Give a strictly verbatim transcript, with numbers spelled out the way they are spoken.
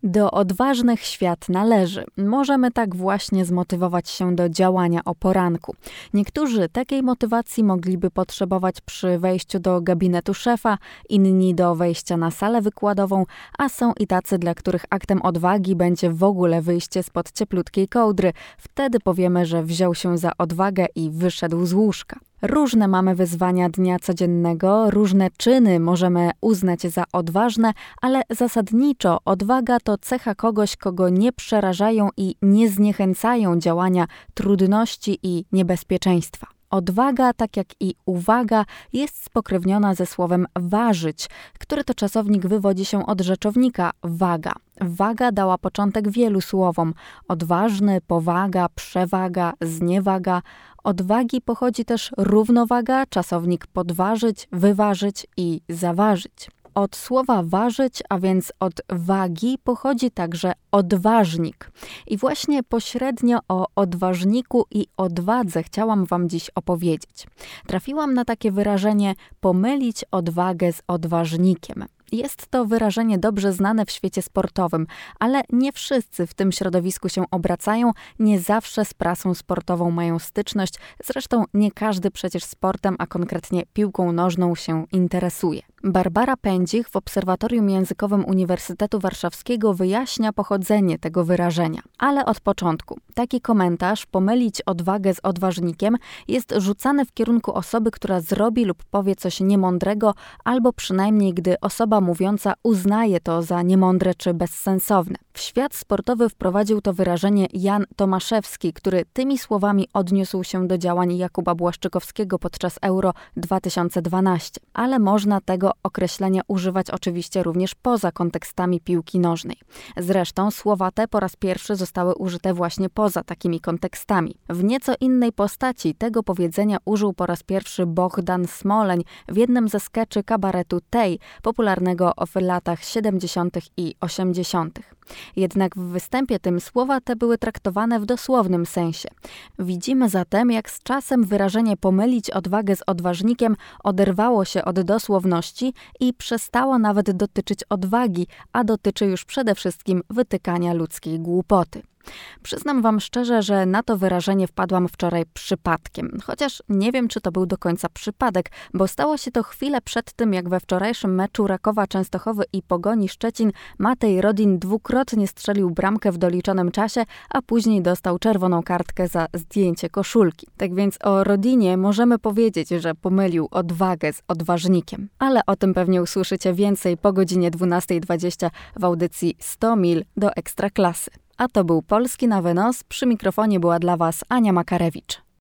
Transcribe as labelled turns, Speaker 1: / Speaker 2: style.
Speaker 1: Do odważnych świat należy. Możemy tak właśnie zmotywować się do działania o poranku. Niektórzy takiej motywacji mogliby potrzebować przy wejściu do gabinetu szefa, inni do wejścia na salę wykładową, a są i tacy, dla których aktem odwagi będzie w ogóle wyjście spod cieplutkiej kołdry. Wtedy powiemy, że wziął się za odwagę i wyszedł z łóżka. Różne mamy wyzwania dnia codziennego, różne czyny możemy uznać za odważne, ale zasadniczo odwaga to cecha kogoś, kogo nie przerażają i nie zniechęcają działania trudności i niebezpieczeństwa. Odwaga, tak jak i uwaga, jest spokrewniona ze słowem ważyć, który to czasownik wywodzi się od rzeczownika waga. Waga dała początek wielu słowom: odważny, powaga, przewaga, zniewaga. Od wagi pochodzi też równowaga, czasownik podważyć, wyważyć i zaważyć. Od słowa ważyć, a więc od wagi, pochodzi także odważnik. I właśnie pośrednio o odważniku i odwadze chciałam wam dziś opowiedzieć. Trafiłam na takie wyrażenie pomylić odwagę z odważnikiem. Jest to wyrażenie dobrze znane w świecie sportowym, ale nie wszyscy w tym środowisku się obracają, nie zawsze z prasą sportową mają styczność, zresztą nie każdy przecież sportem, a konkretnie piłką nożną się interesuje. Barbara Pędzich w Obserwatorium Językowym Uniwersytetu Warszawskiego wyjaśnia pochodzenie tego wyrażenia. Ale od początku. Taki komentarz, pomylić odwagę z odważnikiem, jest rzucany w kierunku osoby, która zrobi lub powie coś niemądrego, albo przynajmniej gdy osoba mówiąca uznaje to za niemądre czy bezsensowne. W świat sportowy wprowadził to wyrażenie Jan Tomaszewski, który tymi słowami odniósł się do działań Jakuba Błaszczykowskiego podczas Euro dwa tysiące dwanaście. Ale można tego określenia używać oczywiście również poza kontekstami piłki nożnej. Zresztą słowa te po raz pierwszy zostały użyte właśnie poza takimi kontekstami. W nieco innej postaci tego powiedzenia użył po raz pierwszy Bohdan Smoleń w jednym ze skeczy kabaretu Tej, popularnego w latach siedemdziesiątych i osiemdziesiątych. Jednak w występie tym słowa te były traktowane w dosłownym sensie. Widzimy zatem, jak z czasem wyrażenie pomylić odwagę z odważnikiem oderwało się od dosłowności i przestało nawet dotyczyć odwagi, a dotyczy już przede wszystkim wytykania ludzkiej głupoty. Przyznam wam szczerze, że na to wyrażenie wpadłam wczoraj przypadkiem. Chociaż nie wiem, czy to był do końca przypadek, bo stało się to chwilę przed tym, jak we wczorajszym meczu Rakowa Częstochowy i Pogoni Szczecin Matej Rodin dwukrotnie strzelił bramkę w doliczonym czasie, a później dostał czerwoną kartkę za zdjęcie koszulki. Tak więc o Rodinie możemy powiedzieć, że pomylił odwagę z odważnikiem. Ale o tym pewnie usłyszycie więcej po godzinie dwunastej dwadzieścia w audycji sto mil do Ekstraklasy. A to był Polski na wynos. Przy mikrofonie była dla was Ania Makarewicz.